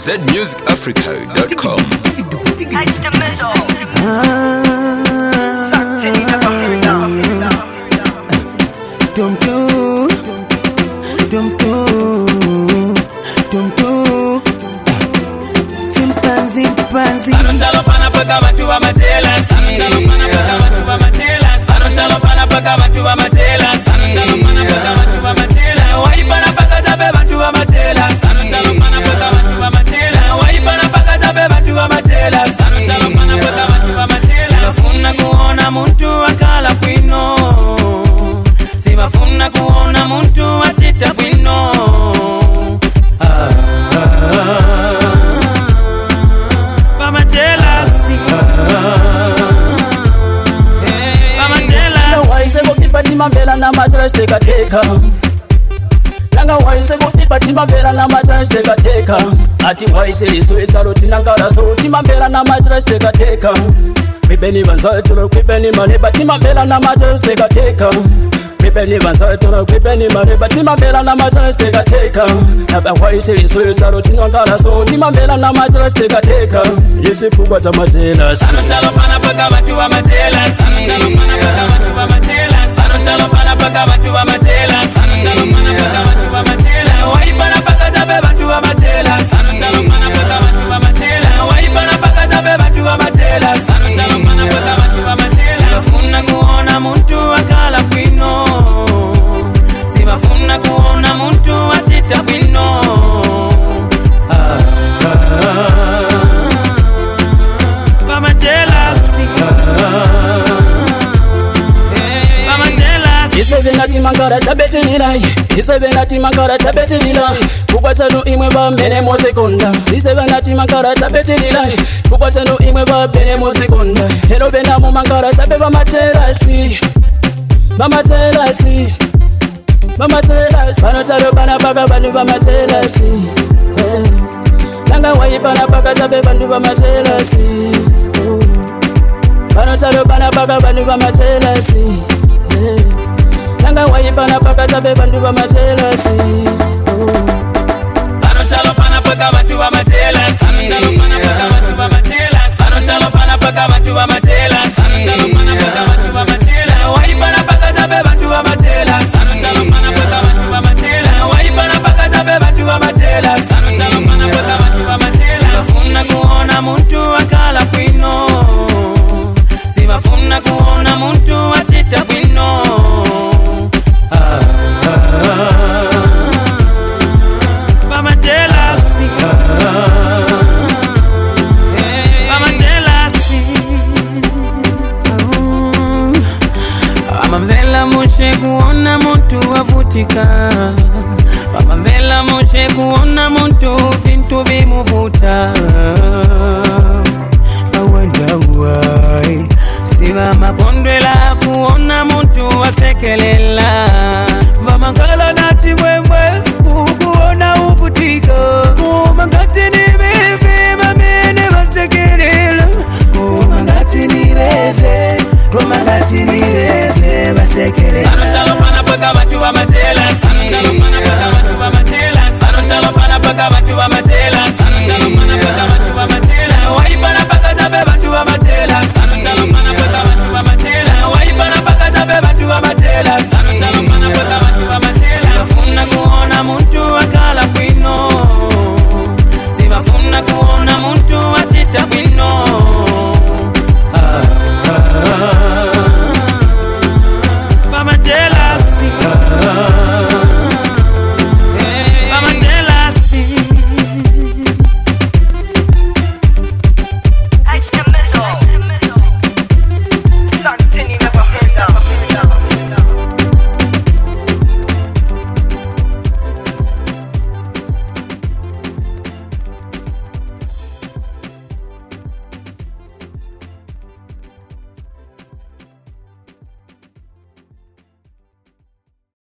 zmusicafrica.com. Sibafuna kuona muntu akala kwino, sibafuna kuona muntu achita kwino. Mama jealousy, mama jealousy. Waise kupipati mambela na matress teka teka. Nanga waise kupipati mambela na matress teka teka. Ati waise lisweta roti nangara so timambela na matress teka teka. Bibeni vanzatoro kwibeni maneba timambela na matress teka teka. Bibeni vanzatoro kwibeni maneba timambela na matress teka teka. Aba waise lisweta roti nangara so timambela na matress teka teka. Yesifugwa za matela. Sano chalo pana paka watu wa matela. Sano chalo pana paka watu wa matela. Sano chalo pana paka watu wa matela. Sano chalo pana paka watu wa matela. Wai pana paka tabe watu wa matela. Sano chalo pana paka watu wa matela. Wai pana paka tabe watu wa matela. Sano chalo pana paka watu wa matela. Sibafuna kuona muntu akala kwino, sibafuna kuona muntu achita kwino. Mama jealousy, mama jealousy. Isevena timangara tabete nilai, isevena timangara tabete nilai. Kupatano imwe ba mene mo sekonda. Isevena timangara tabete nilai. Kupatano imwe ba mene mo sekonda. Hello bena mo mangara tabe ba materasi, mama jealousy, mama jealousy. Bana taro bana baga banu ba materasi. Nanga wai bana baga tabe banu ba materasi. Bana taro bana baga banu ba materasi. Nanga wai bana baga tabe banu ba materasi. Bana chalo bana baga banu ba materasi. Bana chalo bana baga banu ba materasi. Bana chalo bana baga banu ba materasi. Bana chalo bana baga banu ba materasi. Wai bana baga tabe banu ba materasi. Bana chalo bana baga banu ba materasi. Wai bana baga tabe banu ba materasi. Bana chalo bana baga banu ba materasi. Sibafuna kuona muntu akala kwino, sibafuna kuona muntu achita kwino. Mama jealousy, mama jealousy. Amamvela mushe kuona muntu wavutika. Amamvela mushe kuona muntu vintu vimu